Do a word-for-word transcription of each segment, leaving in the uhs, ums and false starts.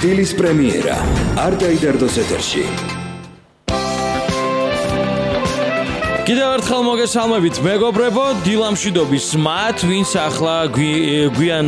დილის პრემიერა არტაიდარდოს ეთერში. კიდევ ერთხელ მოგესალმებით მეგობრებო, დილამშვიდობის მათ, ვინც ახლა გვიან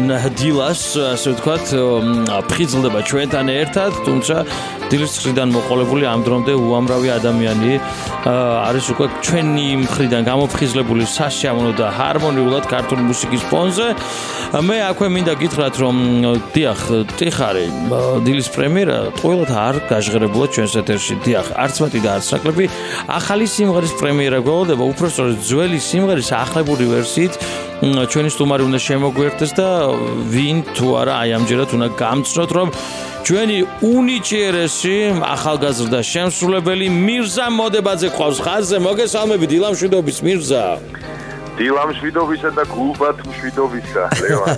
დილას, ასე ვთქვათ, ფხიზლდება ჩვენთან ერთად, თუმცა დილის მხრიდან მოყოლებული ამ დრომდე უამრავი ადამიანი არის უკვე ჩვენი მხრიდან გამოფხიზლებული სასიამოვნო და ჰარმონიულად ქართული მუსიკის ფონზე. მე აქვე მინდა გითხრათ, რომ დიახ, ტიხარი, დილის პრემიერა ყოველთ არ გაჟღერებულა ჩვენს ეთერში. დიახ, არც მეტი და არც ნაკლები, ახალი სიმღერის პრემიერა გველოდება, უпростоრე ძველი სიმღერის ახლებური ვერსიით ჩვენი სტუმარი უნდა შემოგვერთდეს და ვინ თუ არა აი ამჯერად უნდა გამცნოთ, რომ ჩვენი უნიჭიერესი ახალგაზრდა შემსრულებელი მირზა მოდებაძე ყავს ხაზზე. მოგესალმები დილამშვიდობის მირზა. დილამშვიდობისა და გულბათ მშვიდობისა, ლევან.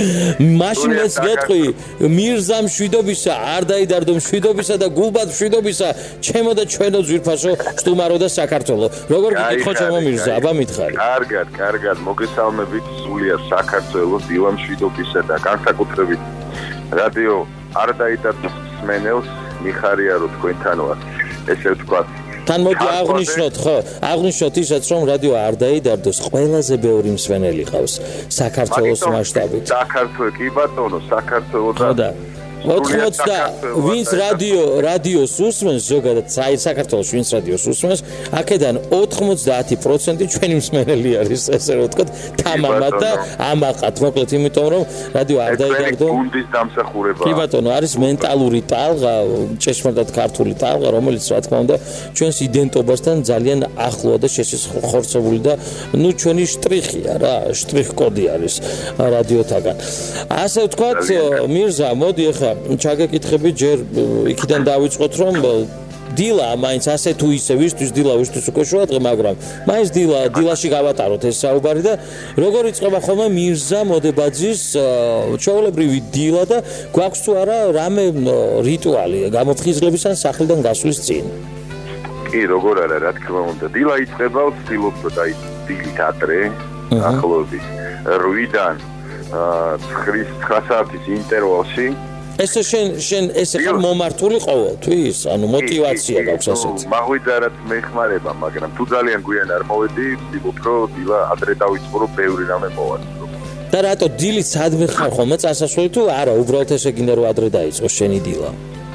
მაშინ მეც გეტყვი, მირზა მშვიდობისა, არდაიდარდო მშვიდობისა და გულბათ მშვიდობისა, ჩემო და ჩვენო ძვირფასო სტუმარო და საქართველო. როგორ გიკითხო ჩემო მირზა, აბა მითხარი. კარგად, კარგად, მოგესალმებით სულიერ საქართველოს დილამშვიდობისა და განსაკუთრებით რადიო არდაიდარდოს მსმენელს მიხარია რომ თქვენთან ვარ. ესე ვთქვათ, თან მოდი აღნიშნოთ, ხო, აღნიშნოთ ისაც, რომ რადიო არდაიდარდოს ყველაზე ბევრი მსმენელი ყავს საქართველოს მასშტაბით. საქართველოს, კი ბატონო, საქართველოს და ოთხმოცდ და ვინც რადიო რადიოს უსმენს, ზოგადად საქართველოს ვინც რადიოს უსმენს, აქედან ოთხმოცდაათი პროცენტი ჩვენი მსმენელი არის, ესე რომ ვთქვათ, თამამად და ამაყად, მოკლედ, იმიტომ რომ რადიო არდაიდარდო გუნდის დამსახურება. კი ბატონო, არის მენტალური ტალღა, ჭეშმარიტად ქართული ტალღა, რომელიც რა თქმა უნდა ჩვენს იდენტობასთან ძალიან ახლოა და შესახორცებული და ნუ ჩვენი შტრიხია რა, შტრიხ კოდი არის რადიოთაგან. ასე ვთქვათ, მირზა, მოდი ახლა ჩაგეკითხები, ჯერ იქიდან დავიწყოთ, რომ დილა მაინც ასე თუ ისე ვისთვის დილა ვისთვის უკვე შევადღე, მაგრამ მაინც დილა დილაში გავატაროთ ეს საუბარი და როგორ იწყება ხოლმე მირზა მოდებაძის ჩვეულებრივი დილა და გვაქვს თუ არა რამე რიტუალი გამოფხიზლების ან სახლიდან გასვლის წინ? კი, როგორ არა, რა თქმა უნდა. დილა იწყება, ვცდილობ რომ დილით ადრე, ახლობით რვიდან ცხრა საათის ინტერვალში. ესე შენ შენ ესე ხარ მომართული ყოველთვის, ანუ мотиваცია გაქვს ასეთი. მაღვიძა რაც მეხმარება, მაგრამ თუ ძალიან გვიან არ მოვედი, ვთქვი რომ დილა ადრე დავიწყო, რომ ბევრი რამე მოვაწყო. და რატო დილით სადმე ხარ ხოლმე წასასვლელი თუ არა, უბრალოდ ესე გინდა რომ ადრე დაიწყოს შენი დილა?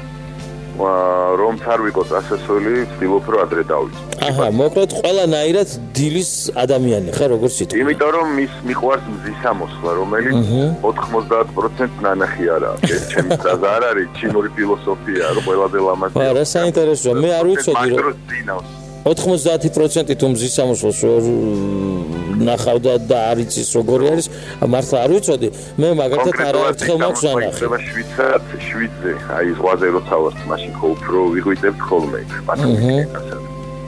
რომ არ ვიყო წასასვლელი, ვთქვი რომ ადრე დავიწყო. აჰა, მოკლედ ყველანაირად დილის ადამიანი ხარ, როგორც იტყვი. იმიტომ რომ მის მიყვარს მზის ამოსვლა, რომელიც ოთხმოცდაათ პროცენტს ნანახი არაა. ეს ჩემი ფრაზა არ არის, ჩინური ფილოსოფია, რომ ყველაზე ლამაზია. არა, საინტერესოა, მე არ ვიცოდი რომ ოთხმოცდაათი პროცენტი თუ მზის ამოსვლას ნახავდა და არ იცის როგორი არის, მართლა არ ვიცოდი. მე მაგათაც არაერთხელ მაქვს ნანახი. შვიდსად, შვიდზე, აი ზღვაზე როცა ვარ, მაშინ ხო უფრო ვიღვიძებთ ხოლმე მათემატიკასა.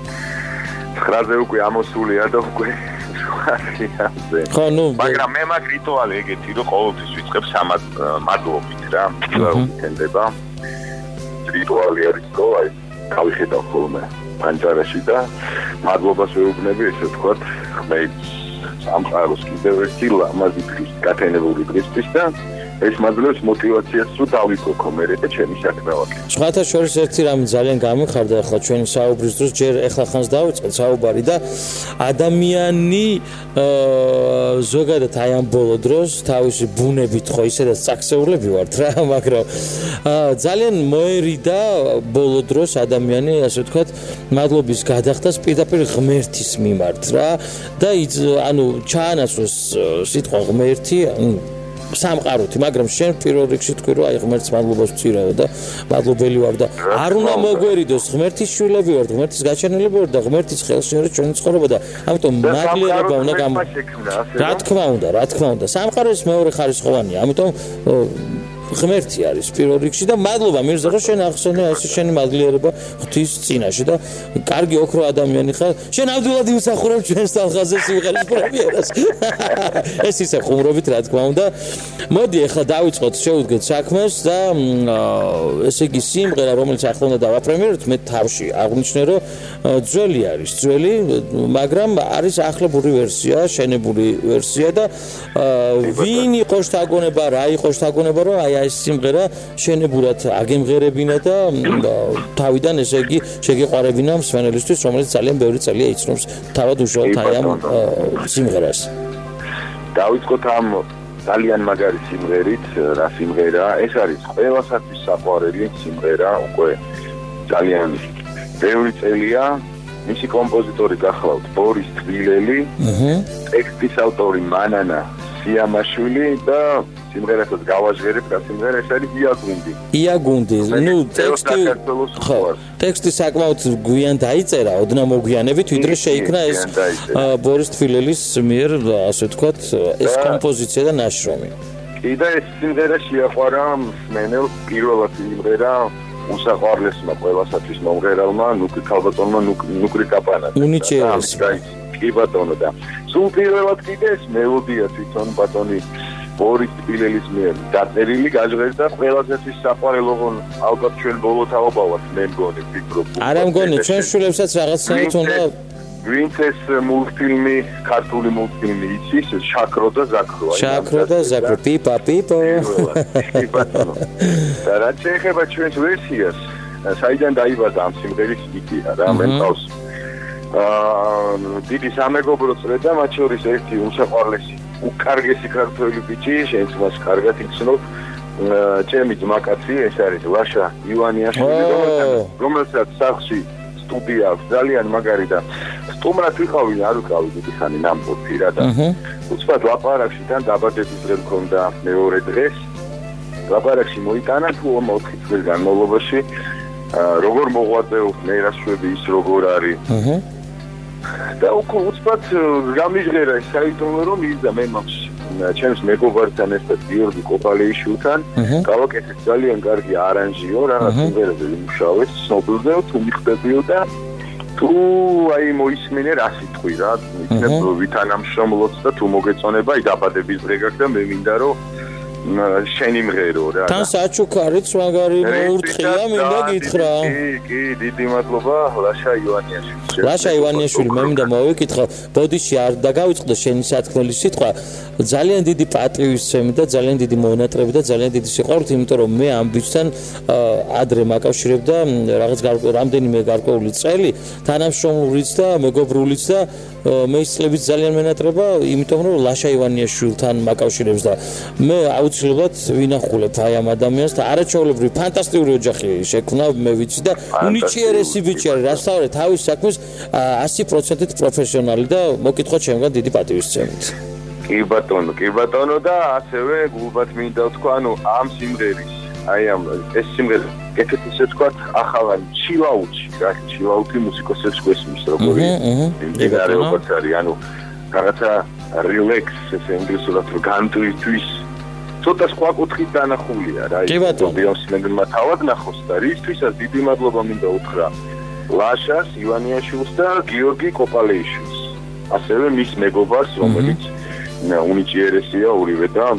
ცხრაზე უკვე ამოსულია და უკვე შვიდზე. ხო, ნუ, მაგრამ მე მაგ რიტუალი ეგეთი, რომ ყოველთვის ვიწყებ მადლობით რა, ვიქენდება. რიტუალი არის, რომ აი გავიხედავ ხოლმე პანჯარაში და მადლობას ვეუბნები, ესე ვთქვათ, ხმეის სამყაროს კიდევ ერთი ლამაზი დღის, გათენებული დღისთვის და ეს მაძლევს мотиваციას თუ დავიკოქო მე და ჩემი საქმე ვაკეთებ. სხვათა შორის ერთი რამე ძალიან გამიხარდა ახლა ჩვენი საუბრის დროს, ჯერ ახლა ხანს დავიწყეთ საუბარი და ადამიანი ზოგადად აი ამ ბოლო დროს თავისი ბუნებით ხო ისედაც წაქცეულები ვართ რა, მაგრამ ძალიან მოერიდა ბოლო დროს ადამიანი, ასე ვთქვათ, მადლობის გადახდას პირდაპირ ღმერთის მიმართ რა და ანუ ჩაანაცვლოს სიტყვა ღმერთი, სამყაროთი, მაგრამ შენ პირველ რიგში თქვი რომ აი ღმერთს მადლობას ვწირავ და მადლობელი ვარ და არ უნდა მოგვერიდოს ღმერთის შვილები ვართ, ღმერთის გაჩენილები ვართ და ღმერთის ხელში არის ჩვენი ცხოვრება და ამიტომ მადლიერება უნდა გამ რა თქმა უნდა, რა თქმა უნდა, სამყარო ეს მეორე ხარისხოვანია, ამიტომ ღმერთი არის პირველ რიგში და მადლობა მირზა რომ შენ ახსენე ეს შენი მადლიერება ღვთის წინაშე და კარგი ოქრო ადამიანი ხარ. შენ ნამდვილად იმსახურებ ჩვენს თალხაზე სიმღერის პრემიერას. ეს ისე ხუმრობით რა თქმა უნდა. მოდი ახლა დავიწყოთ, შევუდგეთ საქმეს და ესე იგი სიმღერა რომელიც ახლა უნდა დავაპრემიეროთ, მე თავში აღნიშნე რომ ძველი არის, ძველი, მაგრამ არის ახლებური ვერსია, შენებული ვერსია და ვინ იყო შთაგონება, რა იყო შთაგონება რომ აი აი ეს სიმღერა შენებურად აგემღერებინა და თავიდან ესე იგი შეგეყარებინა მსმენელისთვის, რომელიც ძალიან ბევრი წელია იცნობს თავად უშუალოდ აი ამ სიმღერას. დავიწყოთ ამ ძალიან მაგარი სიმღერით, რა სიმღერაა? ეს არის ყველასათვის საყვარელი სიმღერა, უკვე ძალიან ბევრი წელია. მისი კომპოზიტორი გახლავთ ბორის თბილელი, ტექსტის ავტორი მანანა სიამაშვილი და სიმღერასაც გავაჟღერებ და სიმღერა ეს არის იაგუნდი. იაგუნდი, ну ტექსტი ხო, ტექსტი საკმაოდ გვიან დაიწერა, ოდნა მოგვიანებით, ვიდრე შეიქმნა ეს ბორის თბილელის მიერ, ასე ვთქვათ, ეს კომპოზიცია და ნაშრომი. კი და ეს სიმღერა შეაყვარა მსმენელს პირველად სიმღერა უსაყვარლესმა ყველასათვის მომღერალმა ნუკრი ქალბატონმა ნუკრი კაპანაძე. უნიჩერეს. კი ბატონო და სულ პირველად კიდე ეს მელოდია თვითონ ბატონი ბორის თბილელის მიერ დაწერილი გაჟღერდა ყველასათვის საყვარელო ალბათ ჩვენ ბოლო თაობავად მე მგონი ვფიქრობ. არა მგონი ჩვენ შულებსაც რაღაცნაირად უნდა ვინც ეს მულტფილმი ქართული მულტფილმი იცის შაქრო და ზაქრო აი შაქრო და ზაქრო პიპა პიპო კი ბატონო და რაც შეეხება ჩვენს ვერსიას საიდან დაიბადა ამ სიმღერის იდეა რა მე მყავს აა დიდი სამეგობრო წრედა მათ შორის ერთი უსაყვარლესი უკარგესი ქართველი ბიჭი შენც მას კარგად იცნობ ჩემი ძმაკაცი ეს არის ლაშა ივანიაშვილი რომელსაც სახში სტუდია აქვს ძალიან მაგარი და სტუმრად ვიყავი არ ვიყავი დიდი ხანი ნამბობი რა და უცბად ლაპარაკში თან დაბადების დღე მქონდა მეორე დღეს ლაპარაკში მოიტანა თუ ოთხი წლის განმავლობაში როგორ მოღვაწეობს მერაშვები ის როგორ არის და უკვე უცბად გამიჟღერა ეს საიდუმლო რომ ის და მე მაქვს ჩემს მეგობართან ერთად გიორგი კოპალეიშვილთან გავაკეთეთ ძალიან კარგი არანჟიო რაღაც სიმღერაზე ვიმუშავეთ ცნობილზე თუ მიხდებიო და თუ აი მოისმინე რა სიტყვი რა იქნებ ვითანამშრომლოთ და თუ მოგეწონება აი დაბადების დღე გაქვს და მე მინდა რომ შენი მღერო რა თან საჩუქარიც მაგარი მოურთხია მინდა გითხრა კი კი დიდი მადლობა ლაშა ივანიაშვილი ლაშა ივანიაშვილი მე მინდა მოვიკითხო ბოდიში არ დაგავიწყდა შენი სათქმელი სიტყვა ძალიან დიდი პატივისცემი და ძალიან დიდი მონატრები და ძალიან დიდი სიყვარულით იმიტომ რომ მე ამ ბიჭთან ადრე მაკავშირებდა რაღაც რამდენიმე გარკვეული წელი თანამშრომლურიც და მეგობრულიც და მე ის წლებიც ძალიან მენატრება იმიტომ რომ ლაშა ივანიაშვილთან მაკავშირებს და მე აუცილებლად ვინახულებ აი ამ ადამიანს და არაჩვეულებრივი ფანტასტიკური ოჯახი შექმნა მე ვიცი და უნიჩიერესი ბიჭი არის რასთავრე თავის საქმის ასი პროცენტით პროფესიონალი და მოკითხოთ ჩემგან დიდი პატივისცემით კი ბატონო კი ბატონო და ასევე გულბათ მინდა ვთქვა ანუ ამ სიმღერის აი ამ ეს სიმღერა კეთეთ ისე ვთქვა ახალ ჩილაუთში რა ჩილაუთი მუსიკოსებს გვესმის როგორი იმდენარეობაც არის ანუ რაღაცა რილექს ესე ინგლისურად რო განტვირთვის ცოტა სხვა კუთხით დანახულია რა ის ბიოსინეგმა თავად ნახოს და რისთვისაც დიდი მადლობა მინდა უთხრა ლაშას ივანიაშვილს და გიორგი კოპალეიშვილს ასევე მის მეგობარს რომელიც უნიჩიერესია ორივე და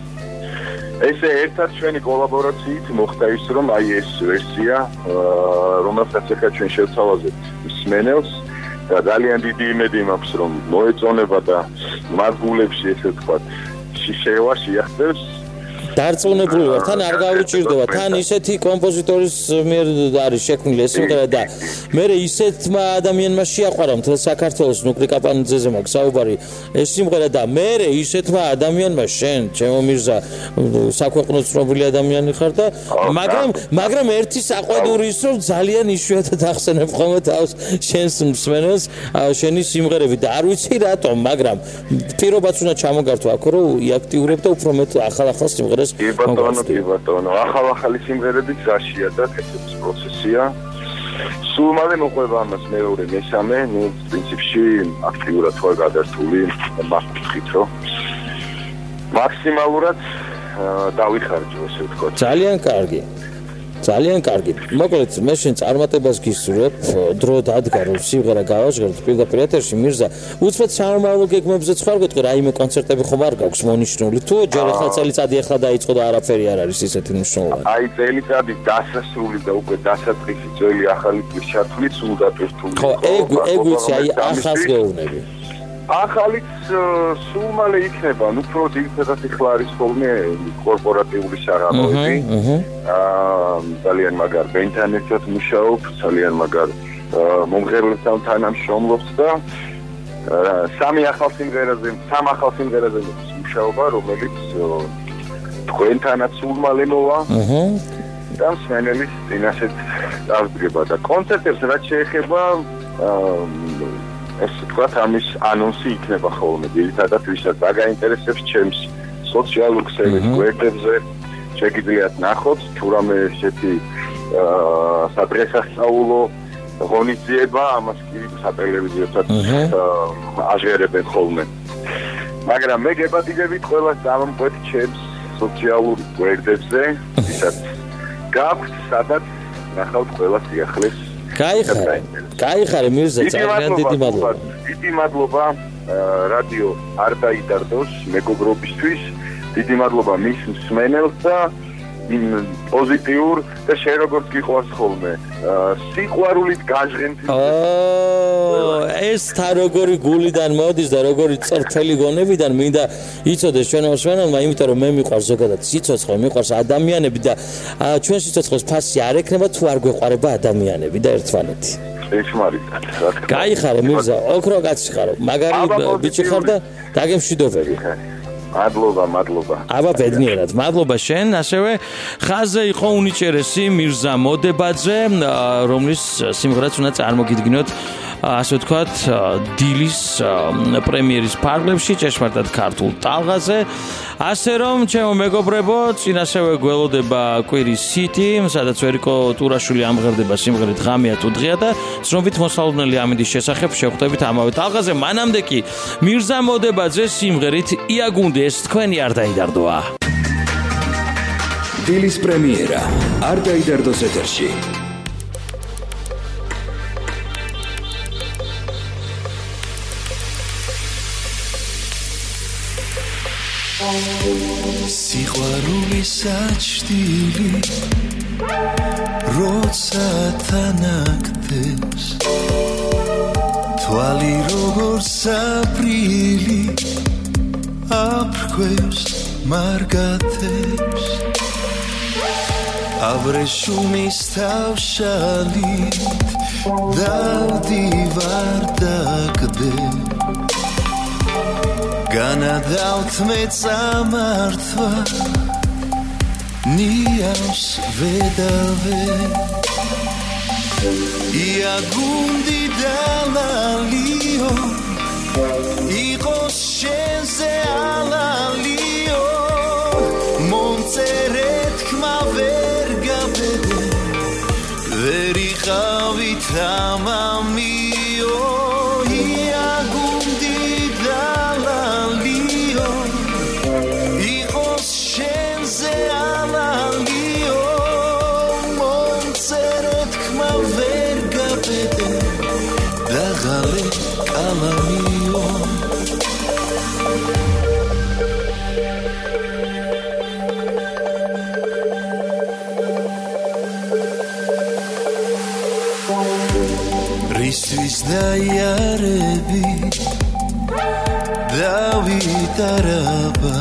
ესე ერთად ჩვენი კოლაბორაციით მოხდა ის რომ აი ეს ვერსია რომელსაც ახლა ჩვენ შევცვალებთ მსმენელს და ძალიან დიდი იმედი მაქვს რომ მოეწონება და მაგულებში ესე ვთქვათ შევა შეახდებს დარწმუნებული ვარ თან არ გავუჭირდება თან ისეთი კომპოზიტორის მიერ არის შექმნილი ეს სიმღერა და მე ისეთმა ადამიანმა შეაყვარა მთელ საქართველოს ნუკრი კაპანაძეზე მაქვს საუბარი ეს სიმღერა და მე ისეთმა ადამიანმა შენ ჩემო მირზა საქვეყნო ცნობილი ადამიანი ხარ და მაგრამ მაგრამ ერთი საყვედური ის რომ ძალიან იშვიათად ახსენებ ხოლმე თავს შენს მსმენელს შენი სიმღერები და არ ვიცი რატომ მაგრამ პირობაც უნდა ჩამოგართო აქ რომ იაქტიურებ და უფრო მეტ ახალ-ახალ სიმღერებს კი ბატონო, კი ბატონო, ახალ-ახალი სიმღერები გზაშია და კეთების პროცესია. სულ მალე მოყვება ამას მეორე მესამე, ნუ პრინციპში აქტიურად ვარ გადართული მას ვთქვით, რომ მაქსიმალურად დავიხარჯო, ესე ვთქვათ. ძალიან კარგი. ძალიან კარგი. მოკლედ, მე შენ წარმატებას გისურვებ, დრო დადგა რომ სიმღერა გავაჟღერთ პირდაპირ ეთერში მირზა. უცბად სამომავლო გეგმებზეც ხარ გეტყვი, რაიმე კონცერტები ხომ არ გაქვს მონიშნული. თუ ჯერ ახლა წელიწადი ახლა დაიწყო და არაფერი არ არის ისეთი მნიშვნელოვანი. აი წელიწადი დასასრული და უკვე დასაწყისი ძველი ახალი წლის ჩათვლით სულ დატვირთული. ხო, ეგ ეგ ვიცი, აი ახალს გეუბნები. ახალიც სულ მალე იქნება, ნუ უფრო ძირითადად ეხლა არის ხოლმე კორპორატიული საღამოები. აა ძალიან მაგარ ბენთან ერთად მუშაობ, ძალიან მაგარ მომღერლებთან თანამშრომლობს და სამი ახალ სიმღერაზე, სამ ახალ სიმღერაზე მუშაობა, რომელიც თქვენთანაც სულ მალე მოვა. აჰა. და მსმენელის წინაშეც დავდგება და კონცერტებს რაც შეეხება ეს თქვა ამის ანონსი იქნება ხოლმე ძირითადად ვისაც დაგაინტერესებს ჩემს სოციალურ ქსელის გვერდებზე შეგიძლიათ ნახოთ თუ რამე ესეთი სადღესასწაულო ღონისძიება ამას კი სატელევიზიოსაც აჟღერებენ ხოლმე მაგრამ მე გებადიდებით ყველას დავამკვეთ ჩემს სოციალურ გვერდებზე ვისაც გაქვთ სადაც ნახავთ ყველა სიახლეს გაიხარე გაიხარე მირზა ძალიან დიდი მადლობა დიდი მადლობა რადიო არ დაიდარდოს მეგობრობისთვის დიდი მადლობა მის მსმენელს და პოზიტიურ და შე როგორც გიყვარს ხოლმე სიყვარულით გაჟღენთ ეს თა როგორი გულიდან მოდის და როგორი წრფელი გონებიდან მინდა იცოდეს ჩვენ მოსვენელმა იმიტომ რომ მე მიყვარს ზოგადად სიცოცხლე მიყვარს ადამიანები და ჩვენ სიცოცხლეს ფასი არ ექნება თუ არ გვეყვარება ადამიანები და ერთმანეთი ეშმარიტად რა თქმა უნდა გაიხარე მირზა ოქრო კაცი ხარო მაგარი ბიჭი ხარ და დაგემშვიდობები მადლობა, მადლობა. აბა ბედნიერად. მადლობა შენ, ასევე ხაზზე იყო უნიჭერესი მირზა მოდებაძე, რომლის სიმღერაც უნდა წარმოგიდგინოთ, ასე ვთქვათ, დილის პრემიერის ფარგლებში, ჭეშმარიტად ქართულ ტალღაზე. ასე რომ, ჩემო მეგობრებო, წინასევე გველოდება კვირის სიტი, სადაც ვერიკო ტურაშვილი ამღერდება სიმღერით ღამეა თუ დღეა და ცნობით მოსალოდნელი ამინდის შესახებ შევხვდებით ამავე ტალღაზე. მანამდე კი მირზა მოდებაძე სიმღერით იაგუნდი ეს თქვენი არ დაიდარდოა. დილის პრემიერა არ დაიდარდოს ეთერში. სიყვარულის საჭდილი როცა თანაგდეს თვალი როგორც აპრილი აფრქვევს მარგათებს აბრეშუმის თავშალით დავდივარ დაგდე განადავთ მე წამართვა ნიავს ვედავე იაგუნდი დალალიო იყოს შენზე ალალიო მომწერე თქმა ვერ გაბედე ვერ იყავი თამამიო იაგუნდი დალალიო იყოს შენზე ალალიო მომწერე თქმა ვერ გაბედე დაღალე კალამიო რისთვის დაიარები დავიტარაბა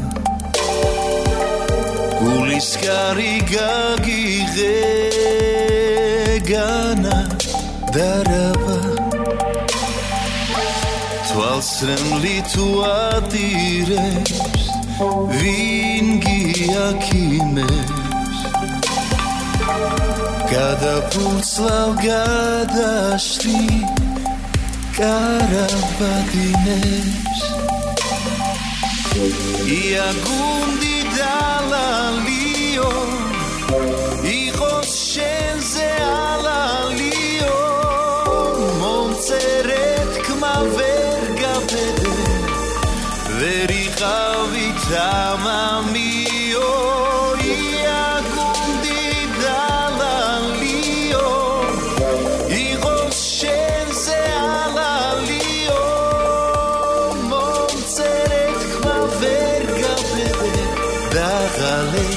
გულის კარი გაგიღე განა დარაბა თვალსრემლი თუ ატირებს ვინ გიაქიმებს გადაფულცლავ გადაშლი კარაბადინებს იაგუნდი დალალიო იყოს შენზე ალალიო მომწერე თქმა ვერ გაბედე ვერ იყავი თამამიო იაგუნდი დალალიო იყოს შენზე ალალიო მომწერე თქმა ვერ გაბედე დაღალე